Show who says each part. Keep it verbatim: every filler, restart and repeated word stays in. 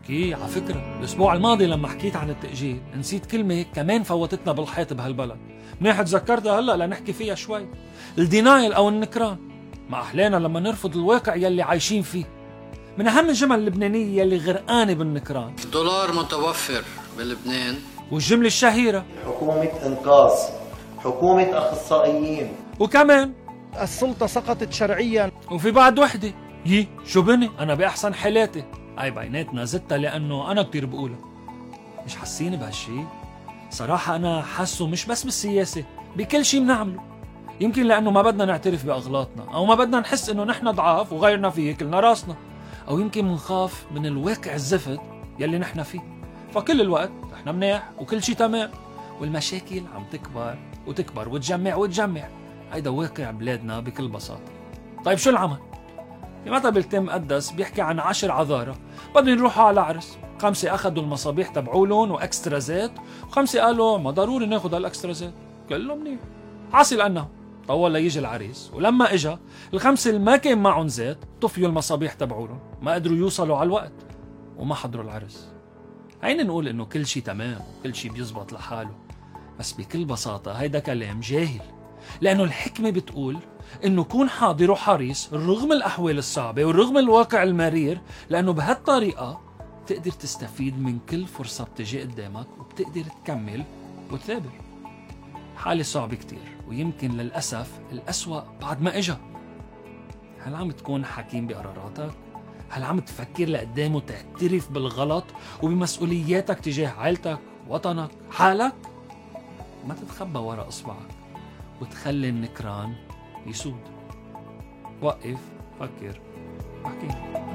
Speaker 1: كي على فكرة الأسبوع الماضي لما حكيت عن التأجيل نسيت كلمة كمان فوتتنا بالحيط بهالبلد، منيح تذكرتها هلأ لنحكي فيها شوي. الدينايل أو النكران. ما أحلانا لما نرفض الواقع يلي عايشين فيه. من أهم الجمل اللبنانية يلي غرقانة بالنكران.
Speaker 2: الدولار متوفر بلبنان.
Speaker 1: والجملة الشهيرة
Speaker 3: حكومة إنقاذ، حكومة أخصائيين،
Speaker 1: وكمان
Speaker 4: السلطة سقطت شرعيا.
Speaker 1: وفي بعد وحدة يي شو بني أنا بأحسن حالاتي. هاي بيناتنا زدتها لأنه أنا كتير بقولها. مش حاسين بهالشي؟ صراحة أنا حاسه مش بس بالسياسة، بكل شي بنعمله. يمكن لأنه ما بدنا نعترف بأغلاطنا، أو ما بدنا نحس إنه نحن ضعاف وغيرنا فيه كلنا راسنا، أو يمكن منخاف من الواقع الزفت يلي نحن فيه. فكل الوقت نحن منيح وكل شي تمام، والمشاكل عم تكبر وتكبر وتجمع وتجمع. هيدا واقع بلادنا بكل بساطة. طيب شو العمل؟ بمثل التيم مقدس بيحكي عن عشر عذارة بدهم يروحوا على عرس. خمسة أخذوا المصابيح تبعولن وإكسترا زيت، وخمسة قالوا ما ضروري ناخد هالإكسترا زيت. كله منيح. حاصل أنه طول ليجي العريس، ولما إجا الخمسة اللي ما كان معهم زيت طفيوا المصابيح تبعولن، ما قدروا يوصلوا على الوقت وما حضروا العرس. هين نقول إنه كل شي تمام وكل شي بيزبط لحاله، بس بكل بساطة هيدا كلام جاهل. لأنه الحكمة بتقول إنه كون حاضر وحريص رغم الأحوال الصعبة ورغم الواقع المرير، لأنه بهالطريقة تقدر تستفيد من كل فرصة بتجي قدامك وبتقدر تكمل وتثابر. حالة صعبة كتير، ويمكن للأسف الأسوأ بعد ما إجا. هل عم تكون حكيم بقراراتك؟ هل عم تفكر لقدام وتعترف بالغلط وبمسؤولياتك تجاه عائلتك، وطنك، حالك؟ ما تتخبى وراء إصبعك وتخلي النكران يسود. وقف، فكر، واحكي.